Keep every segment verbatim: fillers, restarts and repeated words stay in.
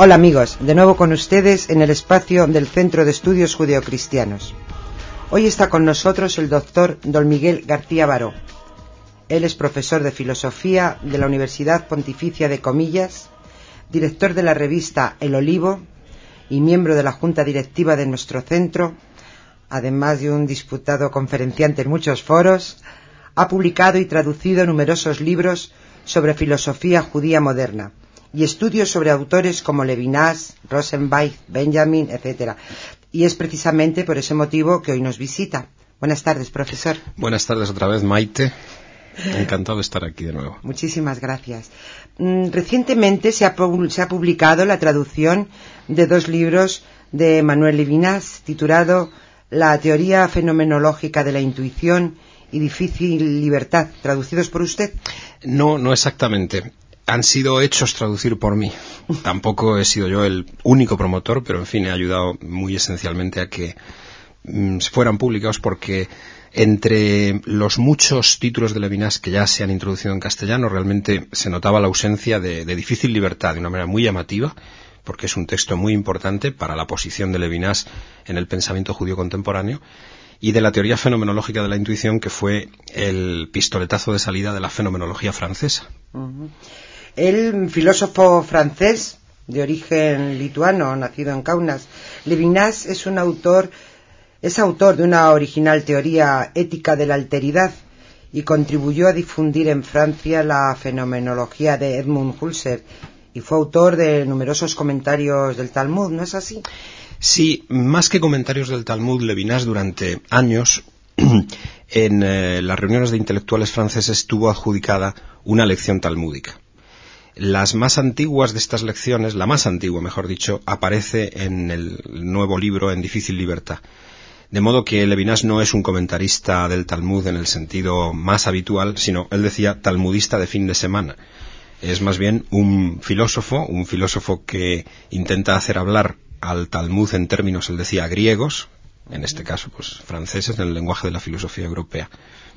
Hola amigos, de nuevo con ustedes en el espacio del Centro de Estudios Judeocristianos. Hoy está con nosotros el doctor Don Miguel García Baró. Él es profesor de Filosofía de la Universidad Pontificia de Comillas, director de la revista El Olivo y miembro de la Junta Directiva de nuestro centro, además de un disputado conferenciante en muchos foros. Ha publicado y traducido numerosos libros sobre filosofía judía moderna y estudios sobre autores como Levinas, Rosenweis, Benjamin, etcétera. Y es precisamente por ese motivo que hoy nos visita. Buenas tardes, profesor. Buenas tardes otra vez, Maite. Encantado de estar aquí de nuevo. Muchísimas gracias. Recientemente se ha, se ha publicado la traducción de dos libros de Manuel Levinas, titulado La teoría fenomenológica de la intuición y Difícil libertad, traducidos por usted. No, no exactamente. Han sido hechos traducir por mí. Tampoco he sido yo el único promotor, pero en fin, he ayudado muy esencialmente a que mm, fueran publicados, porque entre los muchos títulos de Levinas que ya se han introducido en castellano, realmente se notaba la ausencia de, de Difícil libertad de una manera muy llamativa, porque es un texto muy importante para la posición de Levinas en el pensamiento judío contemporáneo, y de la teoría fenomenológica de la intuición, que fue el pistoletazo de salida de la fenomenología francesa. Uh-huh. El filósofo francés de origen lituano, nacido en Kaunas, Levinas es un autor, es autor de una original teoría ética de la alteridad y contribuyó a difundir en Francia la fenomenología de Edmund Husserl y fue autor de numerosos comentarios del Talmud, ¿no es así? Sí, más que comentarios del Talmud, Levinas durante años en eh, las reuniones de intelectuales franceses tuvo adjudicada una lección talmúdica. Las más antiguas de estas lecciones, la más antigua, mejor dicho, aparece en el nuevo libro En Difícil libertad. De modo que Levinas no es un comentarista del Talmud en el sentido más habitual, sino, él decía, talmudista de fin de semana. Es más bien un filósofo, un filósofo que intenta hacer hablar al Talmud en términos, él decía, griegos, en este caso, pues franceses, en el lenguaje de la filosofía europea.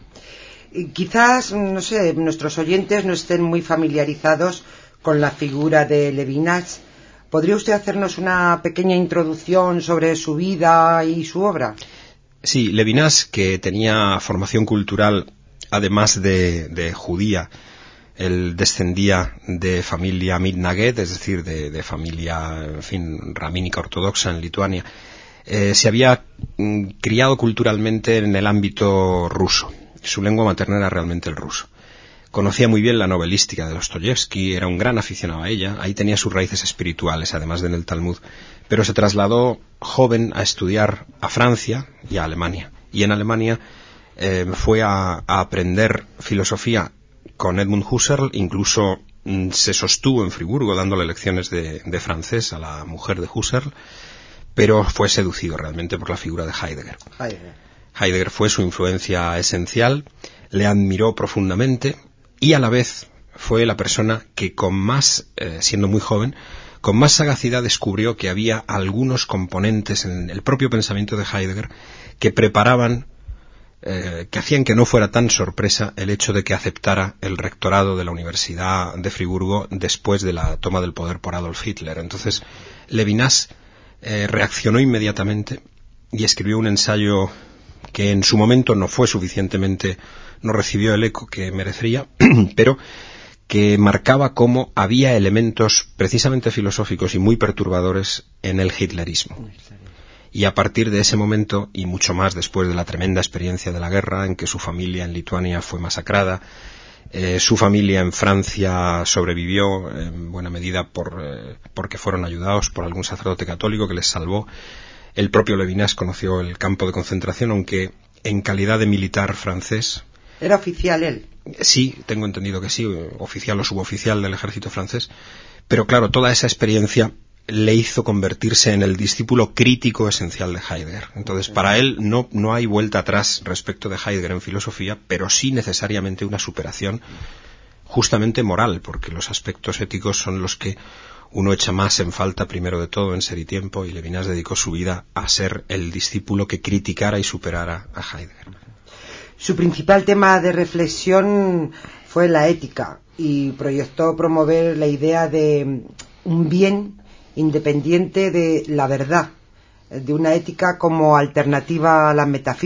Quizás, no sé, nuestros oyentes no estén muy familiarizados con la figura de Levinas. ¿Podría usted hacernos una pequeña introducción sobre su vida y su obra? Sí, Levinas, que tenía formación cultural, además de, de judía, él descendía de familia mitnaget, es decir, de, de familia, en fin, ramínica ortodoxa en Lituania. Eh, se había mm, criado culturalmente en el ámbito ruso. Su lengua materna era realmente el ruso. Conocía muy bien la novelística de Dostoyevsky, era un gran aficionado a ella, ahí tenía sus raíces espirituales, además de en el Talmud, pero se trasladó joven a estudiar a Francia y a Alemania. Y en Alemania eh, fue a, a aprender filosofía con Edmund Husserl, incluso mm, se sostuvo en Friburgo dándole lecciones de, de francés a la mujer de Husserl, pero fue seducido realmente por la figura de Heidegger. Heidegger. Heidegger fue su influencia esencial, le admiró profundamente y a la vez fue la persona que con más, eh, siendo muy joven, con más sagacidad descubrió que había algunos componentes en el propio pensamiento de Heidegger que preparaban, eh, que hacían que no fuera tan sorpresa el hecho de que aceptara el rectorado de la Universidad de Friburgo después de la toma del poder por Adolf Hitler. Entonces, Levinas eh, reaccionó inmediatamente y escribió un ensayo que en su momento no fue suficientemente, no recibió el eco que merecería, pero que marcaba cómo había elementos precisamente filosóficos y muy perturbadores en el hitlerismo. Y a partir de ese momento, y mucho más después de la tremenda experiencia de la guerra, en que su familia en Lituania fue masacrada, eh, su familia en Francia sobrevivió en buena medida por, eh, porque fueron ayudados por algún sacerdote católico que les salvó. El propio Levinas conoció el campo de concentración, aunque en calidad de militar francés. ¿Era oficial él? Sí, tengo entendido que sí, oficial o suboficial del ejército francés. Pero claro, toda esa experiencia le hizo convertirse en el discípulo crítico esencial de Heidegger. Entonces, para él no, no hay vuelta atrás respecto de Heidegger en filosofía, pero sí necesariamente una superación justamente moral, porque los aspectos éticos son los que uno echa más en falta primero de todo en Ser y Tiempo, y Levinas dedicó su vida a ser el discípulo que criticara y superara a Heidegger. Su principal tema de reflexión fue la ética y proyectó promover la idea de un bien independiente de la verdad, de una ética como alternativa a la metafísica.